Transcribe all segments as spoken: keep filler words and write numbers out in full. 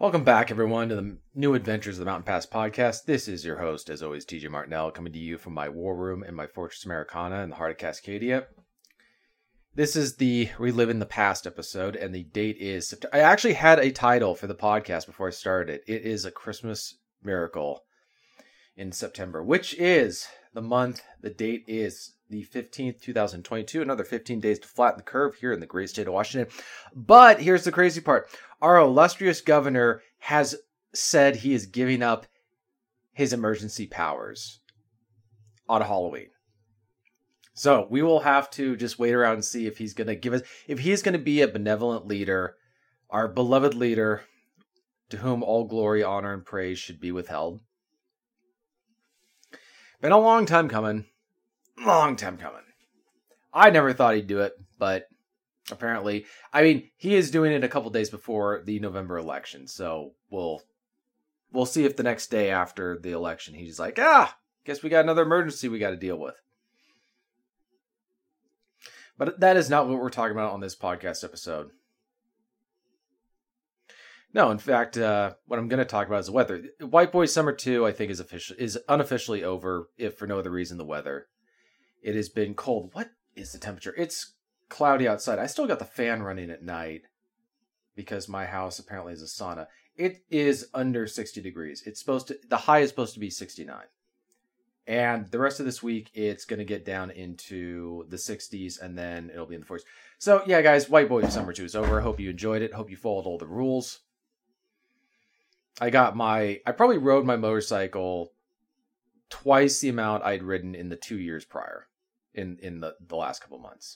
Welcome back, everyone, to the new adventures of the Mountain Pass podcast. This is your host, as always, T J Martinell, coming to you from my war room in my Fortress Americana in the heart of Cascadia. This is the Relive in the Past episode, and the date is September. I actually had a title for the podcast before I started. It is A Christmas Miracle in September, which is the month. The date is the fifteenth, twenty twenty-two. Another fifteen days to flatten the curve here in the great state of Washington. But here's the crazy part. Our illustrious governor has said he is giving up his emergency powers on Halloween. So we will have to just wait around and see if he's going to give us, if he's going to be a benevolent leader, our beloved leader, to whom all glory, honor, and praise should be withheld. Been a long time coming. Long time coming. I never thought he'd do it, but apparently, I mean, he is doing it a couple days before the November election, so we'll we'll see if the next day after the election he's like, ah, guess we got another emergency we got to deal with. But that is not what we're talking about on this podcast episode. No, in fact, uh, what I'm going to talk about is the weather. White Boy Summer two, I think, is official is unofficially over, if for no other reason, the weather. It has been cold. What is the temperature? It's cloudy outside. I still got the fan running at night because my house apparently is a sauna. It is under sixty degrees. It's supposed to, the high is supposed to be sixty-nine. And the rest of this week, it's going to get down into the sixties, and then it'll be in the forties. So, yeah, guys, White Boy Summer two is over. I hope you enjoyed it. Hope you followed all the rules. I got my, I probably rode my motorcycle twice the amount I'd ridden in the two years prior, in, in the, the last couple months.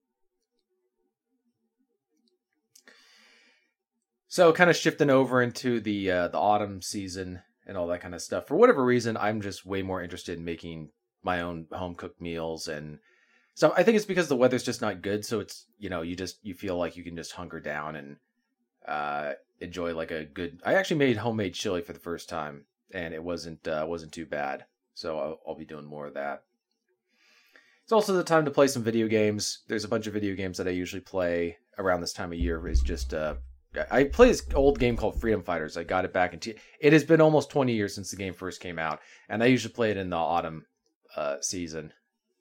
So kind of shifting over into the uh, the autumn season and all that kind of stuff. For whatever reason, I'm just way more interested in making my own home cooked meals. And so I think it's because the weather's just not good. So it's, you know, you just, you feel like you can just hunker down and uh, enjoy like a good, I actually made homemade chili for the first time, and it wasn't, uh, wasn't too bad. So I'll, I'll be doing more of that. It's also the time to play some video games. There's a bunch of video games that I usually play around this time of year. It's just, uh, I play this old game called Freedom Fighters. I got it back in... T- it has been almost twenty years since the game first came out, and I usually play it in the autumn uh, season.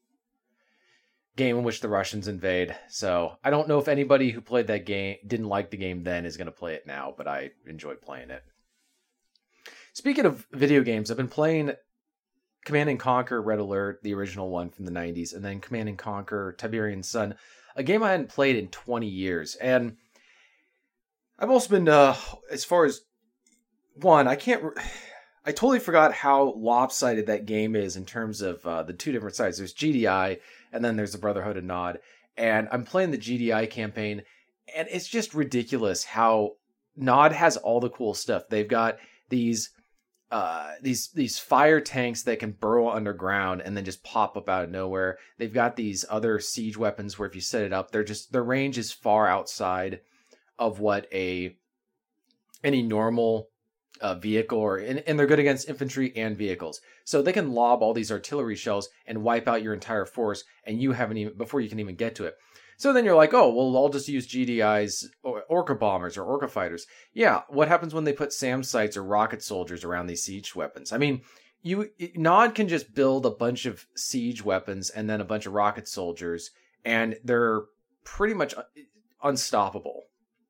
Game in which the Russians invade. So I don't know if anybody who played that game, didn't like the game then, is going to play it now, but I enjoyed playing it. Speaking of video games, I've been playing Command and Conquer Red Alert, the original one from the nineties, and then Command and Conquer Tiberian Sun, a game I hadn't played in twenty years, and I've also been, uh, as far as, one, I can't, re- I totally forgot how lopsided that game is in terms of uh, the two different sides. There's G D I, and then there's the Brotherhood of Nod, and I'm playing the G D I campaign, and it's just ridiculous how Nod has all the cool stuff. They've got these, uh, these, these fire tanks that can burrow underground and then just pop up out of nowhere. They've got these other siege weapons where if you set it up, they're just, their range is far outside of what a any normal uh, vehicle or and, and they're good against infantry and vehicles, so they can lob all these artillery shells and wipe out your entire force, and you haven't even before you can even get to it. So then you're like, oh well, I'll just use G D Is or Orca bombers or Orca fighters. Yeah, what happens when they put SAM sites or rocket soldiers around these siege weapons? I mean, you Nod can just build a bunch of siege weapons and then a bunch of rocket soldiers, and they're pretty much unstoppable.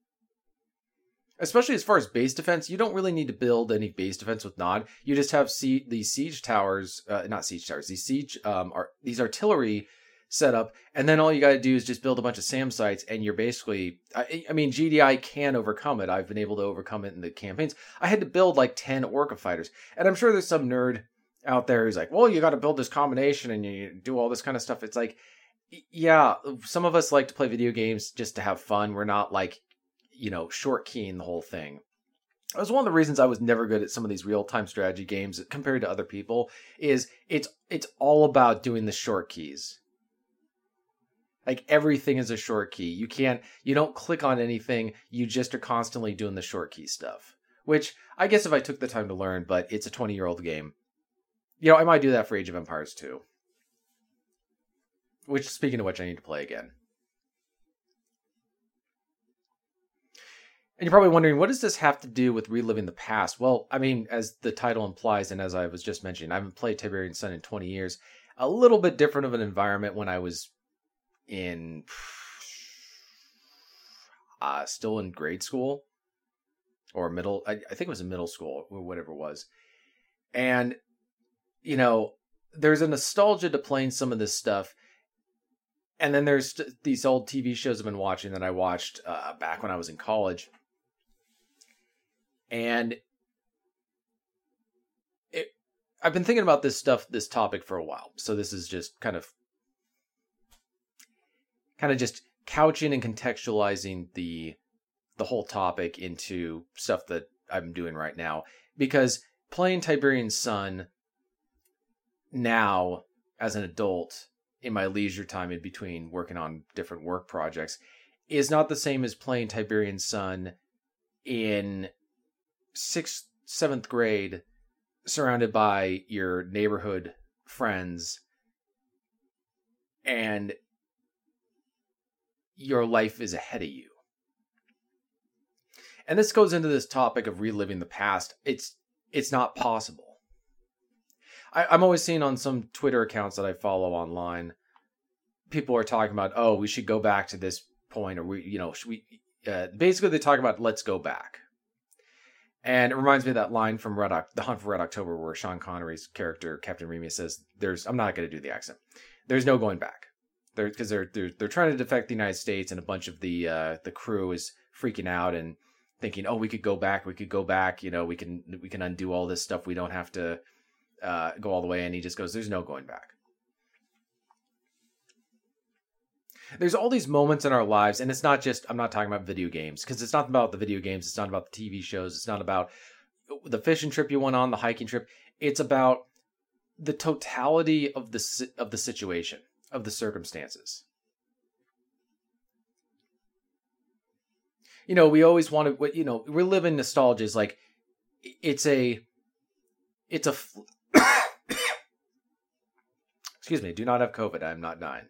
Especially as far as base defense, you don't really need to build any base defense with Nod. You just have see these siege towers, uh, not siege towers, these siege, um, are these artillery set up, and then all you got to do is just build a bunch of SAM sites, and you're basically, I, I mean, G D I can overcome it. I've been able to overcome it in the campaigns. I had to build like ten Orca fighters, and I'm sure there's some nerd out there who's like, well, you got to build this combination and you do all this kind of stuff. It's like, yeah, some of us like to play video games just to have fun. We're not like, you know, short keying the whole thing. That was one of the reasons I was never good at some of these real-time strategy games compared to other people, is it's it's all about doing the short keys. Like everything is a short key. You can't, you don't click on anything. You just are constantly doing the short key stuff, which I guess if I took the time to learn, but it's a twenty year old game. You know, I might do that for Age of Empires two, which, speaking of which, I need to play again. And you're probably wondering, what does this have to do with reliving the past? Well, I mean, as the title implies, and as I was just mentioning, I haven't played Tiberian Sun in twenty years. A little bit different of an environment when I was in, uh, still in grade school or middle. I, I think it was in middle school or whatever it was. And, you know, there's a nostalgia to playing some of this stuff. And then there's these old T V shows I've been watching that I watched uh, back when I was in college. And it, I've been thinking about this stuff, this topic for a while. So this is just kind of, kind of just couching and contextualizing the, the whole topic into stuff that I'm doing right now. Because playing Tiberian Sun now as an adult in my leisure time in between working on different work projects is not the same as playing Tiberian Sun in sixth, seventh grade, surrounded by your neighborhood friends, and your life is ahead of you. And this goes into this topic of reliving the past. It's it's not possible. I, I'm always seeing on some Twitter accounts that I follow online, people are talking about, oh, we should go back to this point, or we, you know, should we? Uh, basically, they talk about let's go back. And it reminds me of that line from Red o- The Hunt for Red October, where Sean Connery's character, Captain Remus, says, "There's, I'm not going to do the accent. There's no going back." They're because they're they're they're trying to defect the United States, and a bunch of the uh, the crew is freaking out and thinking, "Oh, we could go back. We could go back. You know, we can we can undo all this stuff. We don't have to uh, go all the way." And he just goes, "There's no going back." There's all these moments in our lives, and it's not just, I'm not talking about video games, because it's not about the video games, it's not about the T V shows, it's not about the fishing trip you went on, the hiking trip. It's about the totality of the of the situation, of the circumstances. You know, we always want to, you know, we're living nostalgia is like, it's a, it's a, excuse me, do not have COVID, I'm not dying.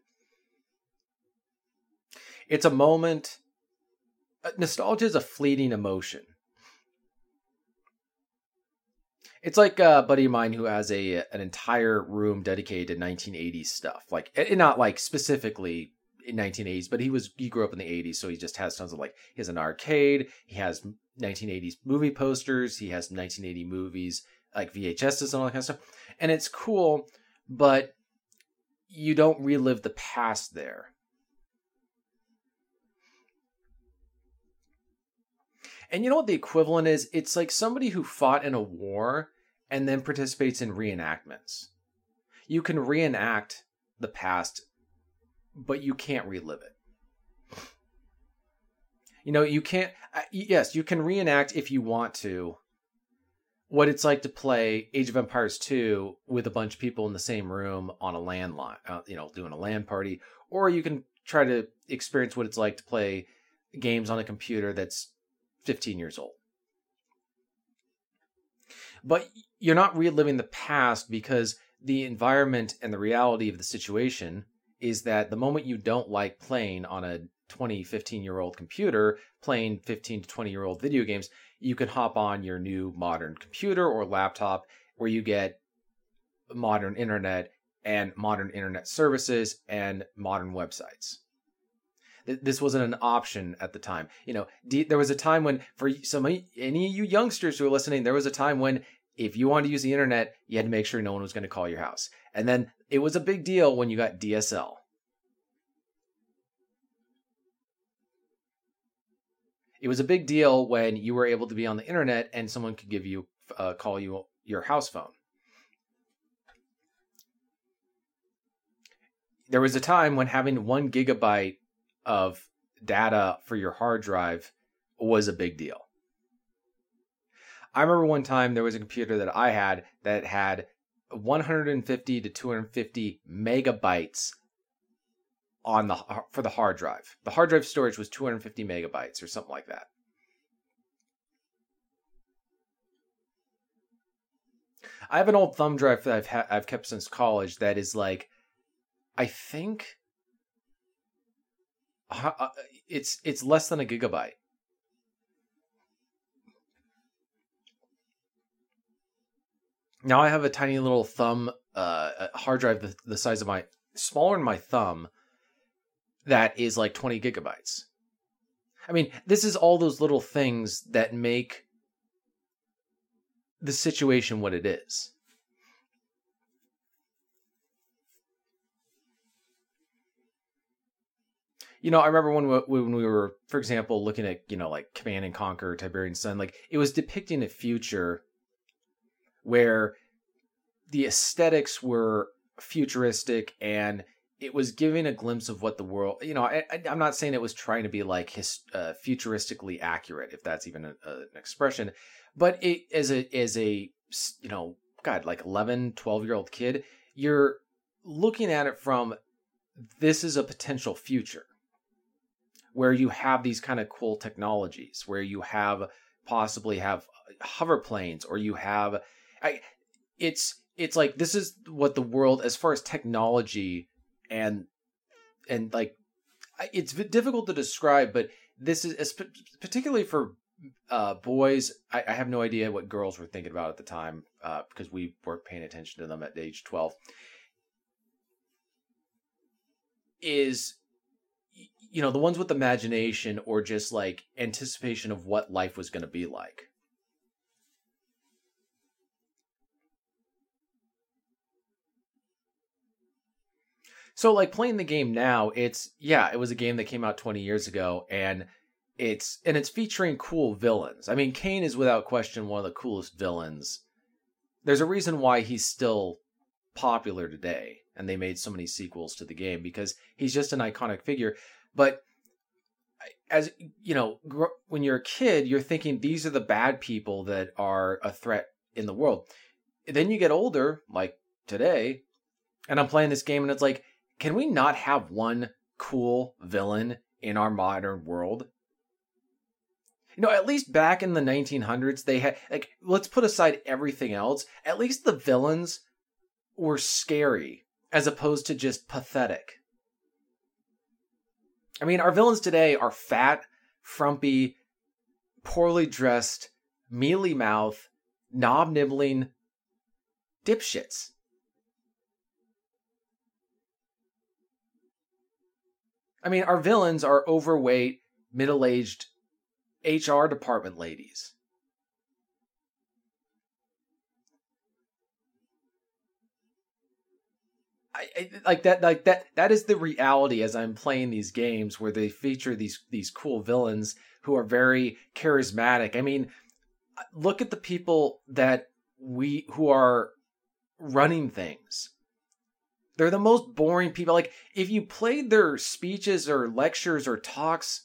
It's a moment. Nostalgia is a fleeting emotion. It's like a buddy of mine who has a an entire room dedicated to nineteen eighties stuff. Like, not like specifically in nineteen eighties, but he was he grew up in the eighties, so he just has tons of, like, he has an arcade, he has nineteen eighties movie posters, he has nineteen eighty movies, like V H Ses and all that kind of stuff. And it's cool, but you don't relive the past there. And you know what the equivalent is? It's like somebody who fought in a war and then participates in reenactments. You can reenact the past, but you can't relive it. You know, you can't... Yes, you can reenact if you want to what it's like to play Age of Empires two with a bunch of people in the same room on a LAN line, uh, you know, doing a LAN party. Or you can try to experience what it's like to play games on a computer that's fifteen years old. But you're not reliving the past, because the environment and the reality of the situation is that the moment you don't like playing on a twenty, fifteen year old computer, playing fifteen to twenty year old video games, you can hop on your new modern computer or laptop where you get modern internet and modern internet services and modern websites. This wasn't an option at the time. You know, there was a time when, for some any of you youngsters who are listening, there was a time when if you wanted to use the internet, you had to make sure no one was going to call your house. And then it was a big deal when you got D S L. It was a big deal when you were able to be on the internet and someone could give you, uh, call you your house phone. There was a time when having one gigabyte of data for your hard drive was a big deal. I remember one time there was a computer that I had that had one hundred fifty to two hundred fifty megabytes on the for the hard drive. The hard drive storage was two hundred fifty megabytes or something like that. I have an old thumb drive that I've ha- I've kept since college that is like, I think it's it's less than a gigabyte. Now I have a tiny little thumb, uh, a hard drive the, the size of my, smaller than my thumb, that is like twenty gigabytes. I mean, this is all those little things that make the situation what it is. You know, I remember when we, when we were, for example, looking at, you know, like Command and Conquer, Tiberian Sun, like it was depicting a future where the aesthetics were futuristic and it was giving a glimpse of what the world, you know, I, I, I'm not saying it was trying to be like his, uh, futuristically accurate, if that's even a, a, an expression, but it as a, as a, you know, God, like eleven, twelve year old kid, you're looking at it from, this is a potential future where you have these kind of cool technologies, where you have possibly have hover planes, or you have, I, it's, it's like, this is what the world, as far as technology and, and like, it's difficult to describe, but this is particularly for uh, boys. I, I have no idea what girls were thinking about at the time, uh, because we weren't paying attention to them at age twelve, is, you know, the ones with imagination or just like anticipation of what life was going to be like. So like playing the game now, it's, yeah, it was a game that came out twenty years ago, and it's, and it's featuring cool villains. I mean, Kane is without question one of the coolest villains. There's a reason why he's still popular today, and they made so many sequels to the game, because he's just an iconic figure. But as you know, when you're a kid, you're thinking these are the bad people that are a threat in the world. Then you get older, like today, and I'm playing this game and it's like, can we not have one cool villain in our modern world? You know, at least back in the nineteen hundreds, they had, like, let's put aside everything else. At least the villains were scary as opposed to just pathetic. I mean, our villains today are fat, frumpy, poorly dressed, mealy mouth, knob nibbling dipshits. I mean, our villains are overweight, middle-aged H R department ladies. I, I, like that, like that, that is the reality as I'm playing these games where they feature these, these cool villains who are very charismatic. I mean, look at the people that we, who are running things. They're the most boring people. Like, if you played their speeches or lectures or talks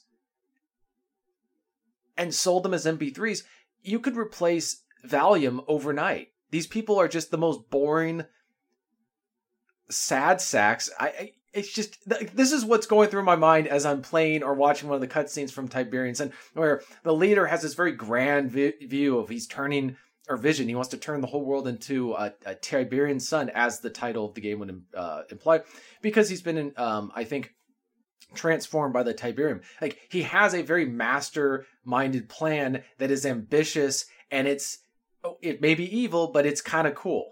and sold them as M P threes, you could replace Valium overnight. These people are just the most boring, sad sacks. I, I it's just, this is what's going through my mind as I'm playing or watching one of the cutscenes from Tiberian Sun, where the leader has this very grand vi- view of he's turning, or vision, he wants to turn the whole world into a, a Tiberian Sun, as the title of the game would uh, imply, because he's been, in, um, I think, transformed by the Tiberium. Like, he has a very master-minded plan that is ambitious, and it's, it may be evil, but it's kind of cool.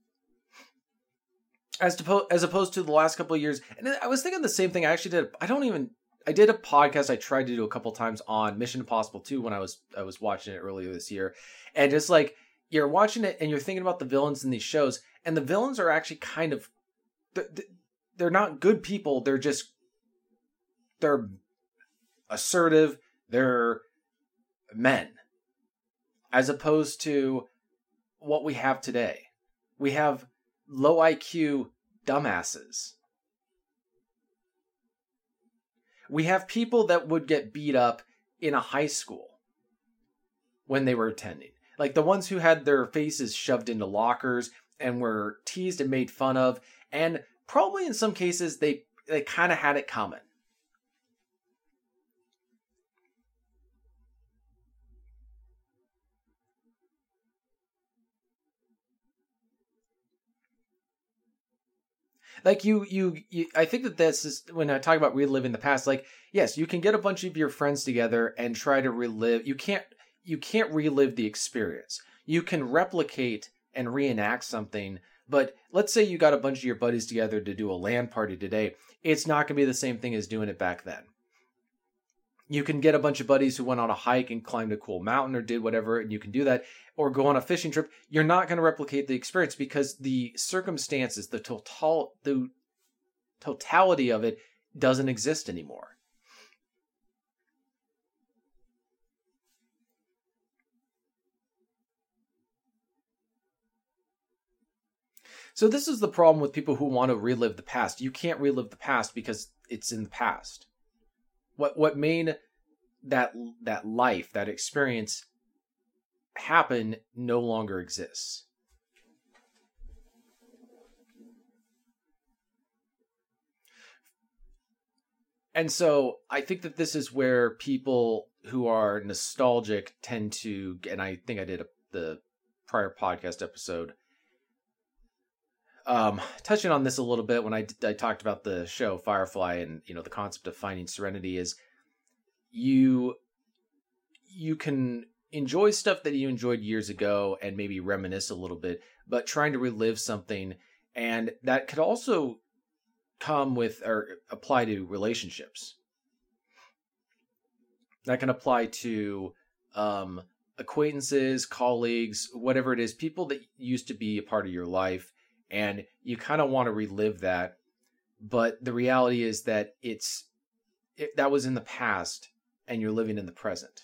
As to, as opposed to the last couple of years, and I was thinking the same thing. I actually did. I don't even. I did a podcast I tried to do a couple times on Mission Impossible two when I was I was watching it earlier this year, and just like you're watching it and you're thinking about the villains in these shows, and the villains are actually kind of they're not good people. They're just they're assertive. They're men, as opposed to what we have today. We have low I Q dumbasses. We have people that would get beat up in a high school when they were attending. Like the ones who had their faces shoved into lockers and were teased and made fun of. And probably in some cases, they, they kind of had it coming. Like you, you, you, I think that this is, when I talk about reliving the past, like, yes, you can get a bunch of your friends together and try to relive. You can't, you can't relive the experience. You can replicate and reenact something. But let's say you got a bunch of your buddies together to do a LAN party today. It's not going to be the same thing as doing it back then. You can get a bunch of buddies who went on a hike and climbed a cool mountain or did whatever, and you can do that, or go on a fishing trip. You're not going to replicate the experience because the circumstances, the total, the totality of it doesn't exist anymore. So this is the problem with people who want to relive the past. You can't relive the past because it's in the past. What what made that that life, that experience happen no longer exists. And so I think that this is where people who are nostalgic tend to, and I think I did a, the prior podcast episode Um, touching on this a little bit when I, I talked about the show Firefly and, you know, the concept of finding serenity is you you can enjoy stuff that you enjoyed years ago and maybe reminisce a little bit, but trying to relive something, and that could also come with or apply to relationships. That can apply to um, acquaintances, colleagues, whatever it is, people that used to be a part of your life. And you kind of want to relive that, but the reality is that it's it, that was in the past, and you're living in the present.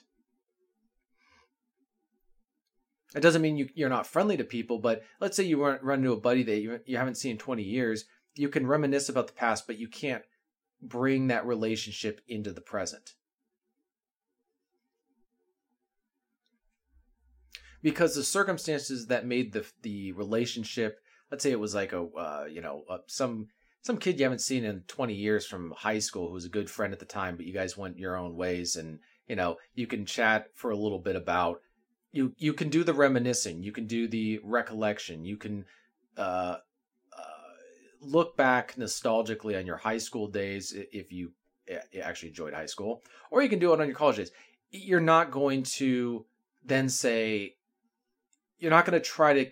It doesn't mean you, you're not friendly to people, but let's say you run, run into a buddy that you, you haven't seen in twenty years. You can reminisce about the past, but you can't bring that relationship into the present. Because the circumstances that made the the relationship, let's say it was like a, uh, you know, uh, some some kid you haven't seen in twenty years from high school who was a good friend at the time, but you guys went your own ways, and, you know, you can chat for a little bit about, you you can do the reminiscing, you can do the recollection, you can uh, uh, look back nostalgically on your high school days if you actually enjoyed high school, or you can do it on your college days. You're not going to then say, you're not going to try to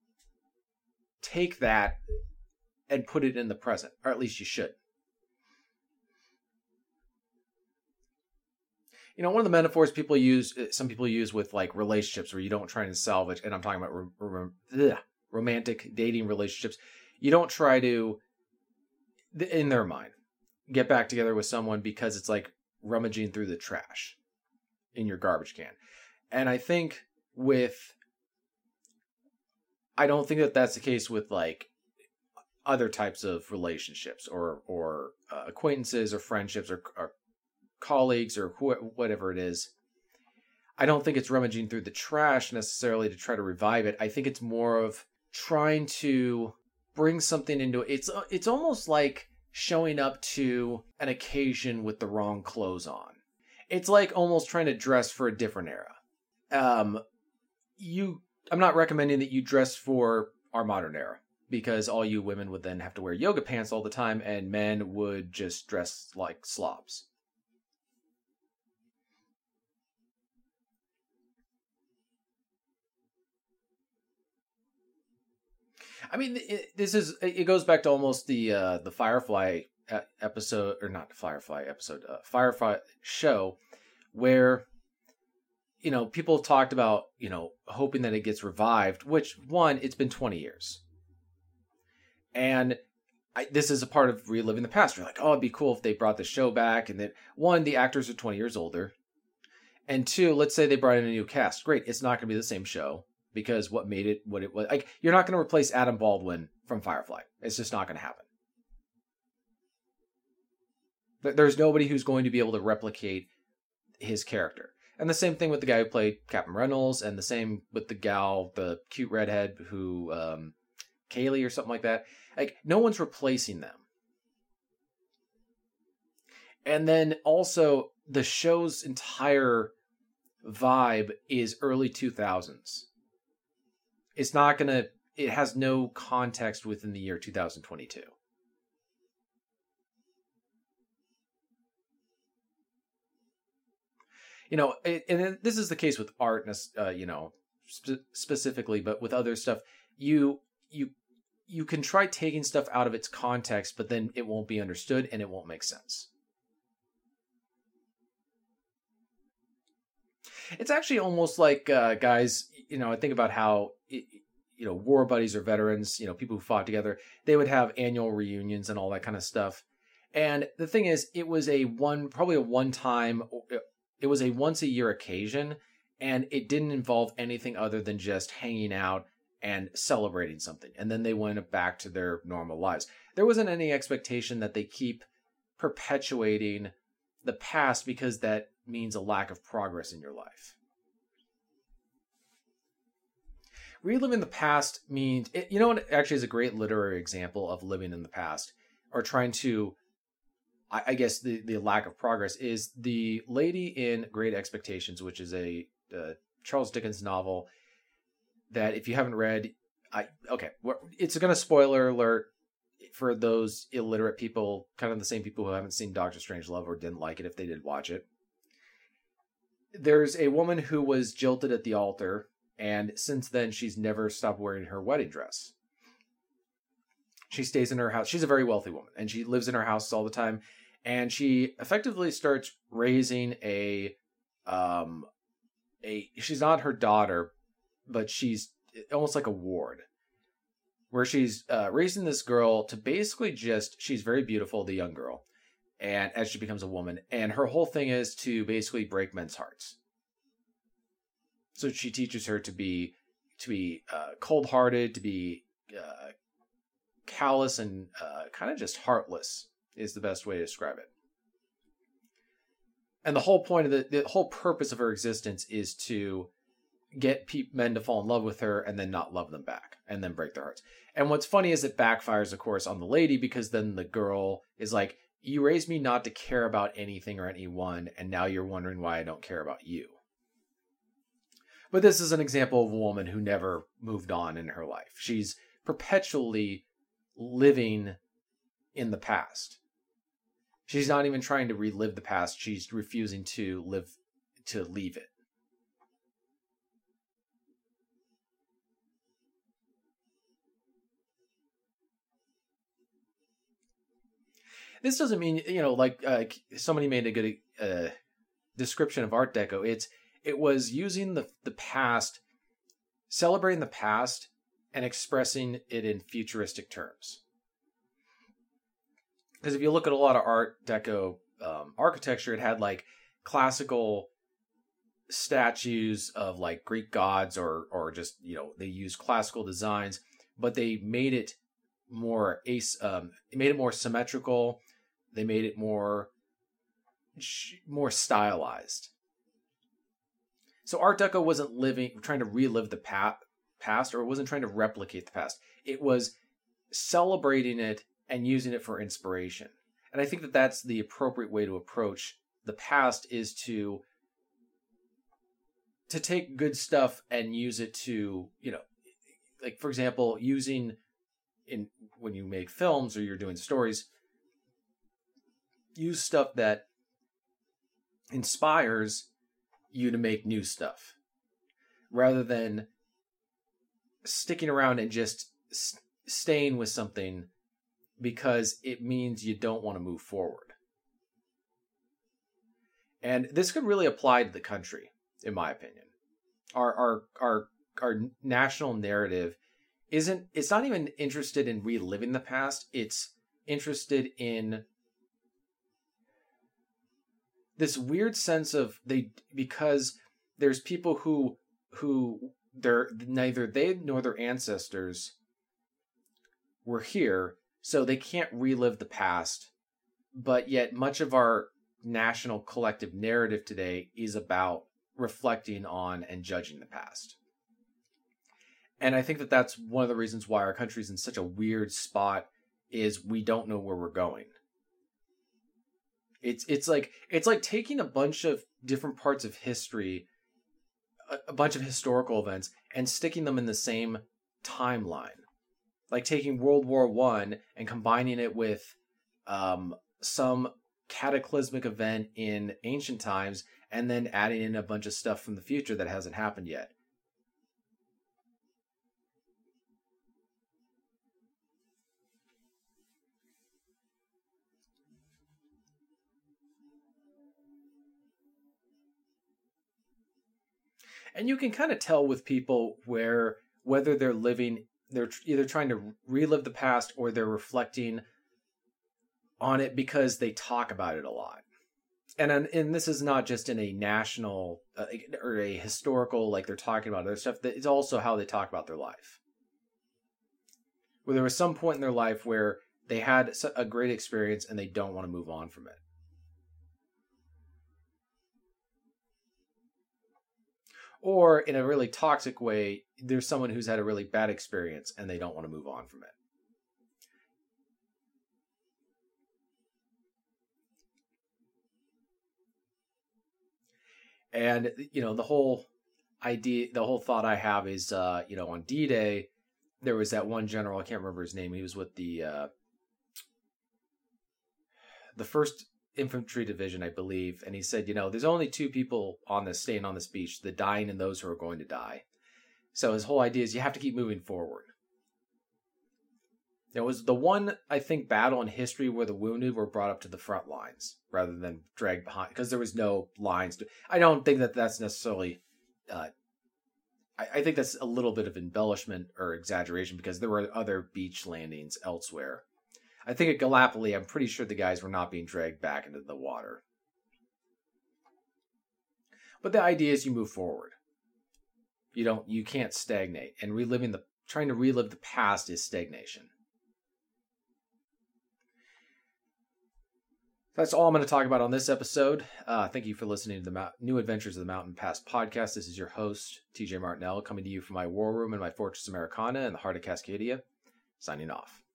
take that and put it in the present, or at least you should. You know, one of the metaphors people use, some people use with like relationships where you don't try to salvage, and I'm talking about ro- ro- ugh, romantic dating relationships. You don't try to, in their mind, get back together with someone because it's like rummaging through the trash in your garbage can. And I think with, I don't think that that's the case with like other types of relationships or or uh, acquaintances or friendships or, or colleagues or wh- whatever it is. I don't think it's rummaging through the trash necessarily to try to revive it. I think it's more of trying to bring something into it. It's it's almost like showing up to an occasion with the wrong clothes on. It's like almost trying to dress for a different era. Um, you. I'm not recommending that you dress for our modern era, because all you women would then have to wear yoga pants all the time and men would just dress like slobs. I mean, it, this is, it goes back to almost the uh, the Firefly episode, or not Firefly episode, uh, Firefly show, where, you know, people talked about, you know, hoping that it gets revived, which, one, it's been twenty years. And I, this is a part of reliving the past. You're like, oh, it'd be cool if they brought the show back. And then, one, the actors are twenty years older. And two, let's say they brought in a new cast. Great. It's not going to be the same show, because what made it what it was. Like, you're not going to replace Adam Baldwin from Firefly. It's just not going to happen. There's nobody who's going to be able to replicate his character. And the same thing with the guy who played Captain Reynolds, and the same with the gal, the cute redhead who, um, Kaylee or something like that. Like, no one's replacing them. And then also, the show's entire vibe is early two thousands. It's not going to, it has no context within the year two thousand twenty-two. You know, and this is the case with art, uh, you know, sp- specifically, but with other stuff, you you you can try taking stuff out of its context, but then it won't be understood and it won't make sense. It's actually almost like uh, guys, you know, I think about how, it, you know, war buddies or veterans, you know, people who fought together, they would have annual reunions and all that kind of stuff. And the thing is, it was a one, probably a one time, it was a once a year occasion, and it didn't involve anything other than just hanging out and celebrating something. And then they went back to their normal lives. There wasn't any expectation that they keep perpetuating the past because that means a lack of progress in your life. Reliving the past means, it, you know what actually is a great literary example of living in the past, or trying to, I, I guess the, the lack of progress, is the lady in Great Expectations, which is a uh, Charles Dickens novel that if you haven't read, I okay, it's going to spoiler alert for those illiterate people, kind of the same people who haven't seen Doctor Strangelove or didn't like it if they did watch it. There's a woman who was jilted at the altar, and since then she's never stopped wearing her wedding dress. She stays in her house. She's a very wealthy woman, and she lives in her house all the time, and she effectively starts raising a um a she's not her daughter, but she's almost like a ward, where she's uh, raising this girl to basically just, she's very beautiful, the young girl, and as she becomes a woman, and her whole thing is to basically break men's hearts. So she teaches her to be to be uh, cold-hearted, to be uh, callous, and uh, kind of just heartless is the best way to describe it. And the whole point of the, the whole purpose of her existence is to get pe- men to fall in love with her and then not love them back and then break their hearts. And what's funny is it backfires, of course, on the lady, because then the girl is like, you raised me not to care about anything or anyone, and now you're wondering why I don't care about you. But this is an example of a woman who never moved on in her life. She's perpetually living in the past. She's not even trying to relive the past. She's refusing to live, to leave it. This doesn't mean, you know, like uh, somebody made a good uh, description of Art Deco. It's it was using the the past, celebrating the past, and expressing it in futuristic terms. Because if you look at a lot of Art Deco um, architecture, it had like classical statues of like Greek gods, or or just, you know, they used classical designs, but they made it more ace. Um, it made it more symmetrical. They made it more more stylized. So Art Deco wasn't living, trying to relive the pa- past, or it wasn't trying to replicate the past. It was celebrating it and using it for inspiration. And I think that that's the appropriate way to approach the past, is to to take good stuff and use it to, you know, like, for example, using in when you make films or you're doing stories, use stuff that inspires you to make new stuff, rather than sticking around and just s- staying with something because it means you don't want to move forward. And this could really apply to the country, in my opinion. Our our our our national narrative isn't, it's not even interested in reliving the past. It's interested in this weird sense of they, because there's people who who they're neither they nor their ancestors were here, so they can't relive the past. But yet much of our national collective narrative today is about reflecting on and judging the past. And I think that that's one of the reasons why our country's in such a weird spot, is we don't know where we're going. It's it's like it's like taking a bunch of different parts of history, a, a bunch of historical events, and sticking them in the same timeline. Like taking World War One and combining it with um, some cataclysmic event in ancient times, and then adding in a bunch of stuff from the future that hasn't happened yet. And you can kind of tell with people where whether they're living, they're either trying to relive the past or they're reflecting on it because they talk about it a lot. And and this is not just in a national uh, or a historical, like they're talking about other stuff. It's also how they talk about their life. Where there was some point in their life where they had a great experience and they don't want to move on from it. Or in a really toxic way, there's someone who's had a really bad experience and they don't want to move on from it. And, you know, the whole idea, the whole thought I have is, uh, you know, on D-Day, there was that one general, I can't remember his name. He was with the, uh, the first Infantry Division, I believe. And he said, you know, there's only two people on this, staying on this beach, the dying and those who are going to die. So his whole idea is you have to keep moving forward. It was the one, I think, battle in history where the wounded were brought up to the front lines rather than dragged behind, because there was no lines. To, I don't think that that's necessarily, uh, I, I think that's a little bit of embellishment or exaggeration because there were other beach landings elsewhere. I think at Gallipoli, I'm pretty sure the guys were not being dragged back into the water. But the idea is you move forward. You don't, you can't stagnate, and reliving the, trying to relive the past is stagnation. That's all I'm going to talk about on this episode. Uh, thank you for listening to the Mount- New Adventures of the Mountain Pass podcast. This is your host, T J Martinell, coming to you from my war room in my Fortress Americana in the heart of Cascadia, signing off.